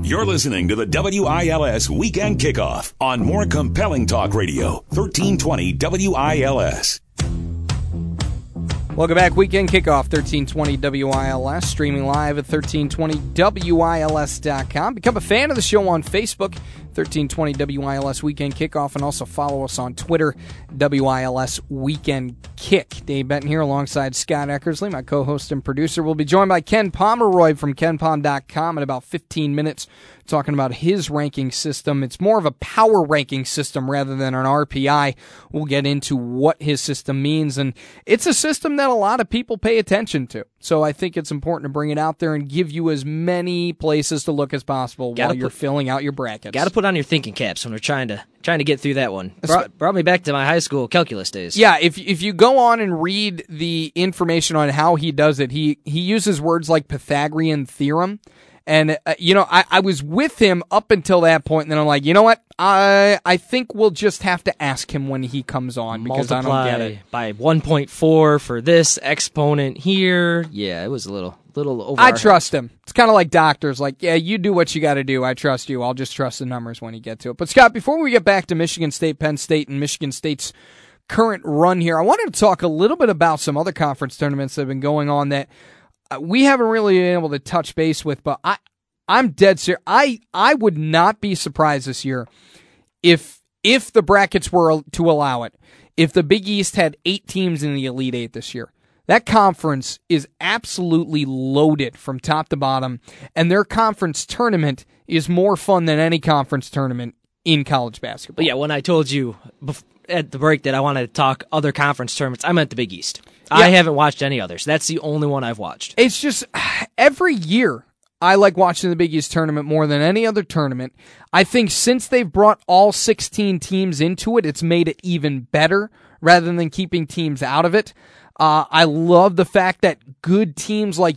You're listening to the WILS Weekend Kickoff on more compelling talk radio, 1320 WILS. Welcome back. Weekend Kickoff, 1320 WILS, streaming live at 1320WILS.com. Become a fan of the show on Facebook, 1320 WILS Weekend Kickoff, and also follow us on Twitter, WILS Weekend Kick. Dave Benton here alongside Scott Eckersley, my co-host and producer. We'll be joined by Ken Pomeroy from KenPom.com in about 15 minutes, talking about his ranking system. It's more of a power ranking system rather than an RPI. We'll get into what his system means, and it's a system that a lot of people pay attention to. So I think it's important to bring it out there and give you as many places to look as possible while you're filling out your brackets. Got to put on your thinking caps when we're trying to get through that one. Brought me back to my high school calculus days. Yeah, if you go on and read the information on how he does it, he uses words like Pythagorean theorem. And, I was with him up until that point, and then I'm like, you know what? I think we'll just have to ask him when he comes on because I don't get it. By 1.4 for this exponent here. Yeah, it was a little over. I trust him. It's kind of like doctors. Like, yeah, you do what you got to do. I trust you. I'll just trust the numbers when you get to it. But, Scott, before we get back to Michigan State, Penn State, and Michigan State's current run here, I wanted to talk a little bit about some other conference tournaments that have been going on that we haven't really been able to touch base with, but I'm dead serious. I would not be surprised this year if the brackets were to allow it, if the Big East had 8 teams in the Elite Eight this year. That conference is absolutely loaded from top to bottom, and their conference tournament is more fun than any conference tournament in college basketball. But yeah, when I told you at the break that I wanted to talk other conference tournaments, I meant the Big East. Yeah. I haven't watched any others. That's the only one I've watched. It's just every year I like watching the Big East tournament more than any other tournament. I think since they've brought all 16 teams into it, it's made it even better rather than keeping teams out of it. I love the fact that good teams like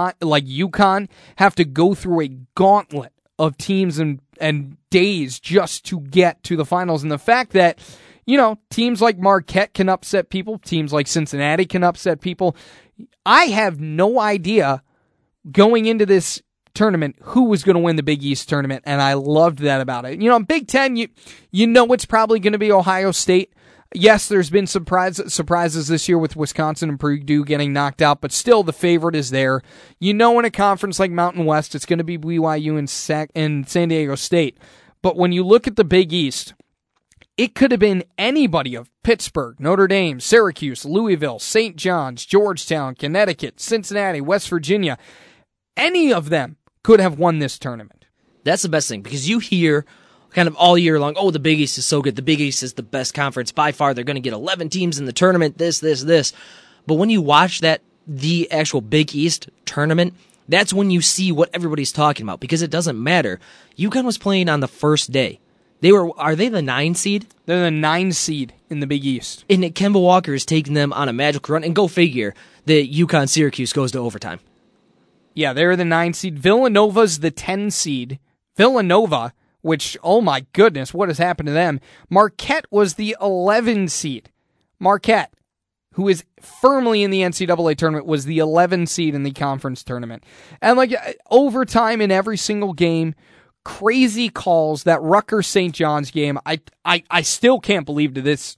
UConn have to go through a gauntlet of teams and days just to get to the finals. And the fact that, teams like Marquette can upset people, teams like Cincinnati can upset people. I have no idea going into this tournament who was going to win the Big East tournament, and I loved that about it. Big Ten, you know it's probably going to be Ohio State. Yes, there's been surprises this year with Wisconsin and Purdue getting knocked out, but still the favorite is there. In a conference like Mountain West, it's going to be BYU and San Diego State. But when you look at the Big East, it could have been anybody of Pittsburgh, Notre Dame, Syracuse, Louisville, St. John's, Georgetown, Connecticut, Cincinnati, West Virginia. Any of them could have won this tournament. That's the best thing, because you hear kind of all year long, the Big East is so good. The Big East is the best conference by far. They're going to get 11 teams in the tournament, this. But when you watch the actual Big East tournament, that's when you see what everybody's talking about, because it doesn't matter. UConn was playing on the first day. Are they the 9 seed? They're the 9 seed in the Big East. And Kemba Walker is taking them on a magical run, and go figure that UConn-Syracuse goes to overtime. Yeah, they're the 9 seed. Villanova's the 10 seed. Villanova, which, oh my goodness, what has happened to them? Marquette was the 11 seed. Marquette, who is firmly in the NCAA tournament, was the 11 seed in the conference tournament. And overtime in every single game, crazy calls. That Rutgers St. John's game, I still can't believe to this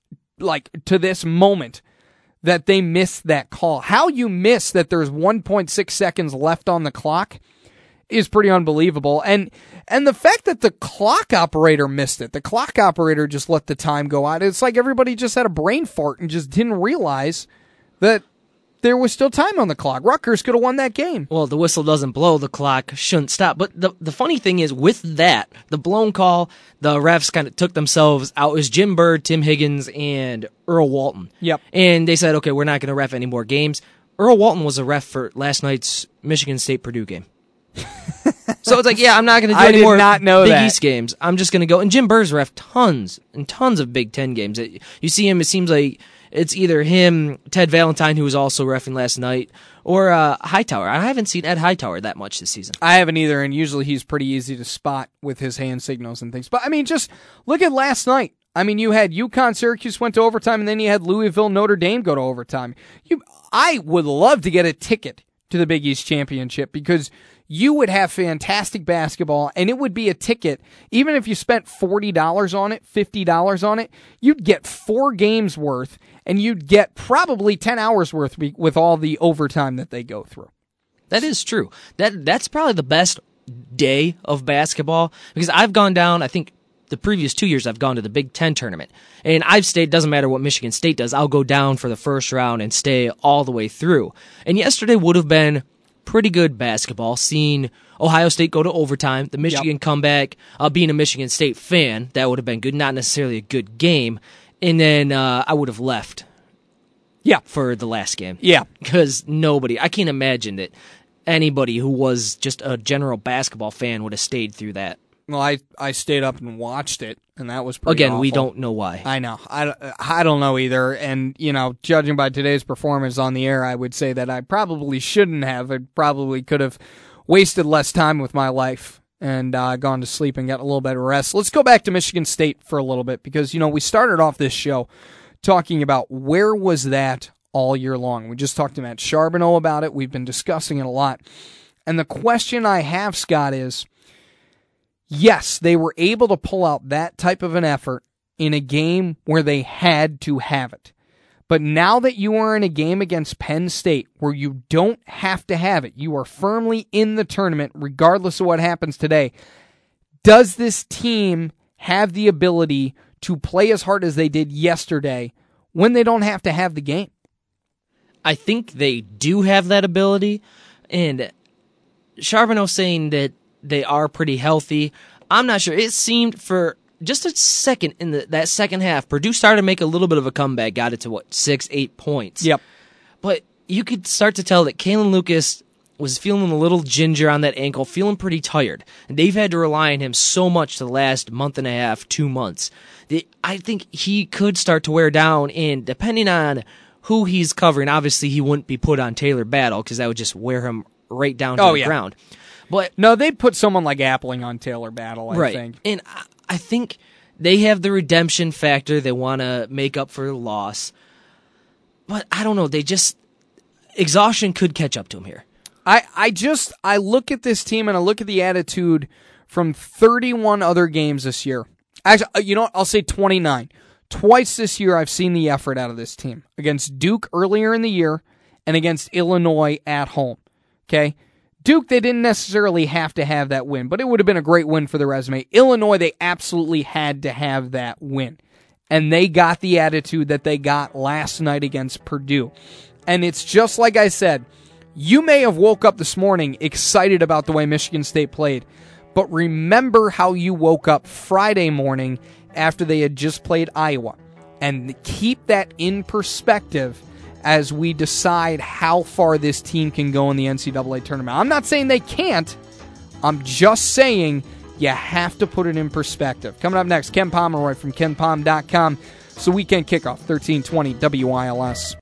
moment that they missed that call. How you miss that there's 1.6 seconds left on the clock is pretty unbelievable. And the fact that the clock operator missed it, the clock operator just let the time go out. It's like everybody just had a brain fart and just didn't realize that there was still time on the clock. Rutgers could have won that game. Well, the whistle doesn't blow, the clock shouldn't stop. But the funny thing is, with that, the blown call, the refs kind of took themselves out. It was Jim Bird, Tim Higgins, and Earl Walton. Yep. And they said, okay, we're not going to ref any more games. Earl Walton was a ref for last night's Michigan State-Purdue game. So it's like, yeah, I'm not going to do any more Big East games. I'm just going to go. And Jim Bird's ref tons and tons of Big Ten games. You see him, it seems like it's either him, Ted Valentine, who was also reffing last night, or Hightower. I haven't seen Ed Hightower that much this season. I haven't either, and usually he's pretty easy to spot with his hand signals and things. But, just look at last night. You had UConn, Syracuse went to overtime, and then you had Louisville, Notre Dame go to overtime. I would love to get a ticket to the Big East Championship because you would have fantastic basketball, and it would be a ticket. Even if you spent $40 on it, $50 on it, you'd get 4 games worth, and you'd get probably 10 hours worth with all the overtime that they go through. That is true. That's probably the best day of basketball, because I've gone down, I think the previous 2 years I've gone to the Big Ten tournament, and I've stayed, doesn't matter what Michigan State does, I'll go down for the first round and stay all the way through. And yesterday would have been pretty good basketball, seeing Ohio State go to overtime, the Michigan comeback, being a Michigan State fan, that would have been good, not necessarily a good game, and then I would have left for the last game. Yeah. Because I can't imagine that anybody who was just a general basketball fan would have stayed through that. Well, I stayed up and watched it, and that was pretty awful. We don't know why. I know. I don't know either. And, judging by today's performance on the air, I would say that I probably shouldn't have. I probably could have wasted less time with my life and gone to sleep and got a little bit of rest. Let's go back to Michigan State for a little bit because, we started off this show talking about where was that all year long. We just talked to Matt Charbonneau about it. We've been discussing it a lot. And the question I have, Scott, is, yes, they were able to pull out that type of an effort in a game where they had to have it. But now that you are in a game against Penn State where you don't have to have it, you are firmly in the tournament regardless of what happens today, does this team have the ability to play as hard as they did yesterday when they don't have to have the game? I think they do have that ability, and Charbonneau saying that they are pretty healthy. I'm not sure. It seemed for just a second in that second half, Purdue started to make a little bit of a comeback, got it to 6-8 points. Yep. But you could start to tell that Kalen Lucas was feeling a little ginger on that ankle, feeling pretty tired. And they've had to rely on him so much the last month and a half, 2 months. That I think he could start to wear down, and depending on who he's covering, obviously he wouldn't be put on Taylor Battle because that would just wear him right down to the ground. But no, they'd put someone like Appling on Taylor Battle, I think. And I think they have the redemption factor. They want to make up for the loss. But I don't know. Exhaustion could catch up to them here. I look at this team and I look at the attitude from 31 other games this year. Actually, you know what? I'll say 29. Twice this year I've seen the effort out of this team. Against Duke earlier in the year and against Illinois at home. Okay? Duke, they didn't necessarily have to have that win, but it would have been a great win for the resume. Illinois, they absolutely had to have that win. And they got the attitude that they got last night against Purdue. And it's just like I said, you may have woke up this morning excited about the way Michigan State played, but remember how you woke up Friday morning after they had just played Iowa. And keep that in perspective as we decide how far this team can go in the NCAA tournament. I'm not saying they can't. I'm just saying you have to put it in perspective. Coming up next, Ken Pomeroy from KenPom.com. It's the weekend kickoff, 1320 WILS.